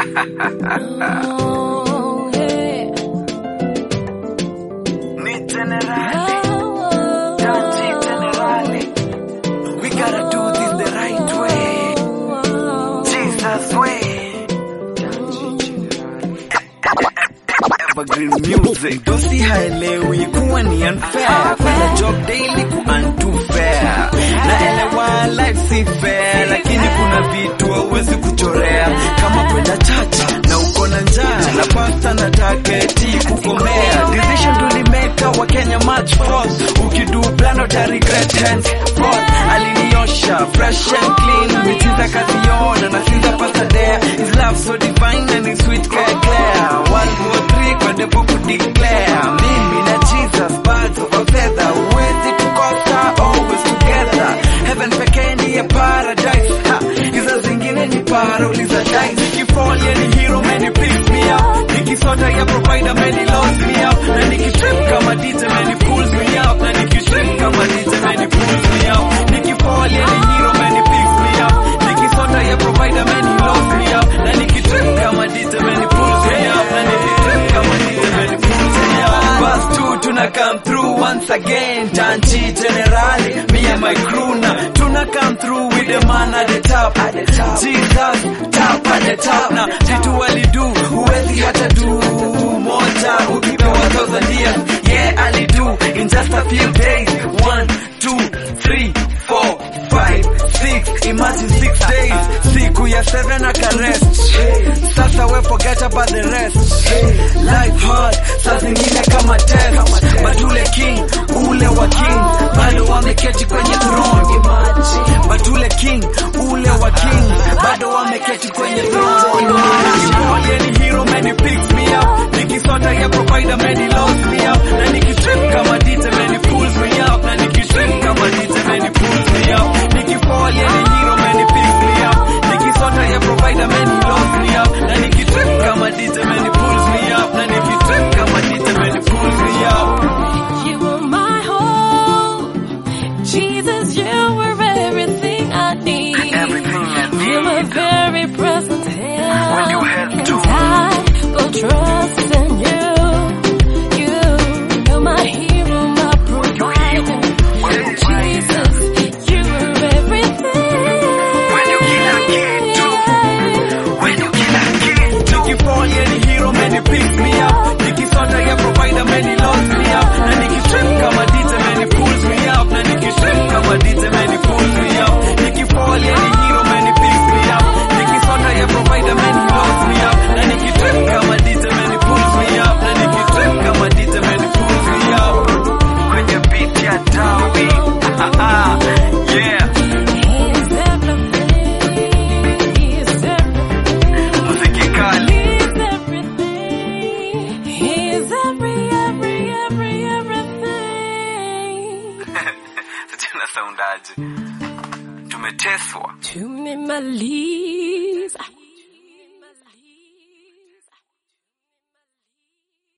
Ni generale, Tanchi generale. We gotta do this the right way, Jesus way. Evergreen music. Dosi haelewi kuwa ni unfair, kwenda job daily kuantufair. Naelewa life si fair, lakini kuna vitu hauwezi kuchorea. Kama kwenda church na uko na njaa, na pasta na taketi kukomea. Decision tulimeka wa Kenya March 4th. Ukidu plan uta regret henceforth. Aliniosha fresh and clean, mitiza kazi yona na sinza pasta there. His love so divine and his sweet care clear. World War 3 kwa depo kudeclare. Mimi na Jesus birds of a feather, huwezi tukosa, always together. Heaven pekee ndiye paradise, hizo zingine ni para uliza dice. Nikifall ni hero many picks me up, nikisota ya provider many lost me up. Na nikitrip kama DJ many pulls me up, na nikitrip kama DJ many pulls me up. Nikifall ni hero many picks me up, nikisota ya provider many lost me up. Na nikitrip kama DJ many pulls me up, na nikitrip kama DJ many pulls me up. Verse 2 tuna come through once again, Tanchi generale, me and my crew na tuna come through with the man at the top, Jesus top at the top. Na vitu walidu huwezi hata do moja ukipewa 1000 years, yeah alidu in just a few days. 1 2 3 4 5 6, imagine 6 days. Siku ya 7 akarest, sasa we forget about the rest. Life hard, saa zingine kama test, but ule king, ule wa king bado wameketi kwenye throne. But ule king, ule wa king bado wameketi kwenye throne. Ni hero many picks me up, nikisota ya provider many lost me up. Na nikitrip kama DJ many pulls me up, na nikitrip kama DJ many pulls me up. Nikifall ni hero many picks me up, nikisota ya provider many lost me up. Na nikitrip kama DJ many pulls me up, na nikitrip kama DJ many pulls me up. You were my hope, Jesus, you were everything I need. Everything I need. You were very present here. When you had to. I will trust in you. You're my hero, my provider. Jesus, you were everything. When you kill a kid too. When you kill a kid too. Nikifall ni hero many picks me up, nikisota ya provider many lost me up. Na nikitrip kama DJ many pulls me up, na nikitrip kama DJ many pulls me up. Nikifall ni hero many picks me up, nikisota ya provider many lost me up. Na nikitrip kama DJ many pulls me up, na nikitrip kama DJ many pulls me up. Kwenye beat ya Dawi, yeah. He's everything. He's everything. Muziki kali. He's everything. He's everything. Tena soundaje? Tumeteswa. Tumemaliza.